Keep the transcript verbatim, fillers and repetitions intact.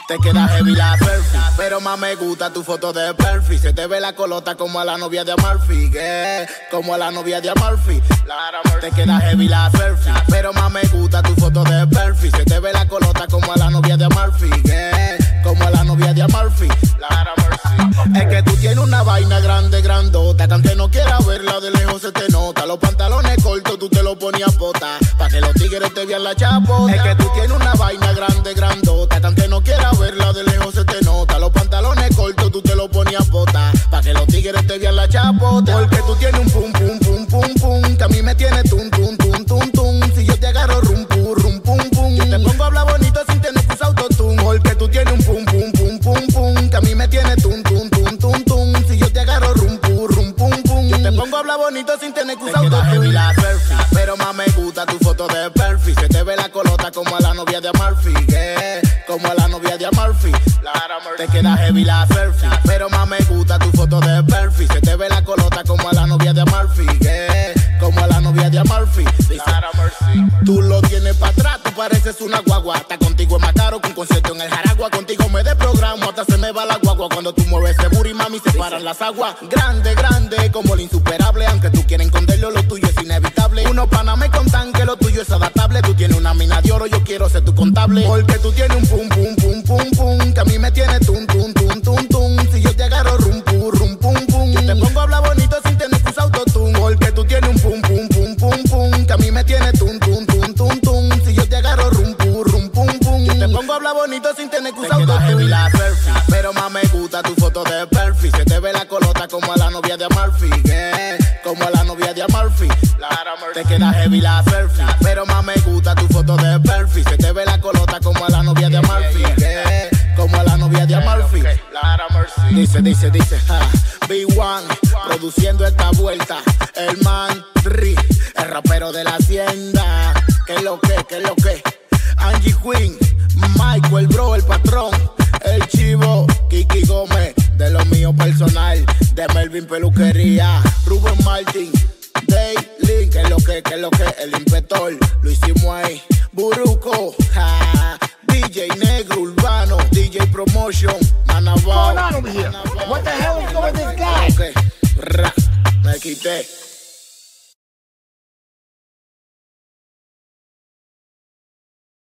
Te queda heavy la selfie, pero más me gusta tu foto de perfil. Se te ve la colota como a la novia de Amalfi, yeah, como a la novia de Amalfi. Te queda heavy la selfie, pero más me gusta tu foto de perfil. Se te ve la colota como a la novia de Amalfi, yeah, como a la novia de Amalfi. Es que tú tienes una vaina grande, grandota, que aunque no quieras verla de lejos se te nota. Los pantalones cortos tú te los ponías pota, pa' que los tigres te vean la chapota. Es que tú tienes una vaina grande, grandota, que aunque no quieras verla de lejos se te nota. Los pantalones cortos tú te los ponías pota, pa' que los tigres te vean la chapota. Porque tú tienes un pum, pum, pum, pum, pum, que a mí me tiene tum, tum, tum, tum, tum. Si yo te agarro rum, pum, rum, pum, pum, yo te pongo a hablar bonito sin tener que usar autotune. Porque tú tienes un pum, pum, pum, pum, pum, que a mí me tiene tum, tum, tum, tum, tum. Si yo te agarro rum, pum, rum, pum, pum, yo te pongo a hablar bonito sin tener que usar autotune. La selfie, pero más me gusta tu foto de perfil. Se te ve la colota como a la novia de Amalfi, yeah, como a la novia de Amalfi. Te queda heavy la selfie, pero más me gusta tu foto de perfil. Se te ve la colota como a la novia de Amalfi, yeah, como a la novia de Amalfi. Dice, tú lo tienes para atrás, tú pareces una guagua. Hasta contigo es más caro que un concierto en el Jaragua. Contigo me desprogramo, hasta se me va la guagua. Cuando tú mueves ese booty, mami, se paran las aguas. Grande, grande, como el insuperable. Aunque tú quieras esconderlo, lo tuyo es inevitable. Unos panas me contan que lo tuyo es adaptable. Tú tienes una mina de oro, yo quiero ser tu contable. Porque tú tienes un pum, pum, pum, pum, pum, que a mí me tiene tum, tum, tum, tum, tum. Si yo te agarro rum, pum, rum, pum, pum, yo te pongo a hablar bonito sin tener que usar autotune. Porque tú tienes un pum, pum, pum, pum, pum, que a mí me tiene tum, tum, tum, tum, tum. Si yo te agarro rum, pum, rum, pum, pum, yo te pongo a hablar bonito sin tener que usar autotune. La selfie, pero más me gusta tu foto de perfil. Se te ve la colota como a la novia de Amalfi, yeah, como a la novia de Amalfi. Te queda heavy la selfie, pero más me gusta tu foto de perfil. Se te ve la colota como a la novia de Amalfi, yeah, como a la novia de Amalfi. Dice, dice, dice, ja, B uno produciendo esta vuelta. El man Ri, el rapero de la hacienda. Que lo que, que lo que. Angie Queen, Michael Bro, el patrón. El Chivo, Kiki Gómez, de lo mío personal. De Melvin Peluquería, Rubén Martin, Daylin, que lo que, que lo que. El inspector, lo hicimos ahí. Buruco, ja, D J Negro Urbano, D J Promotion, Manabao. What's going on over here? What the hell is going with this guy? Okay, ra, me quité.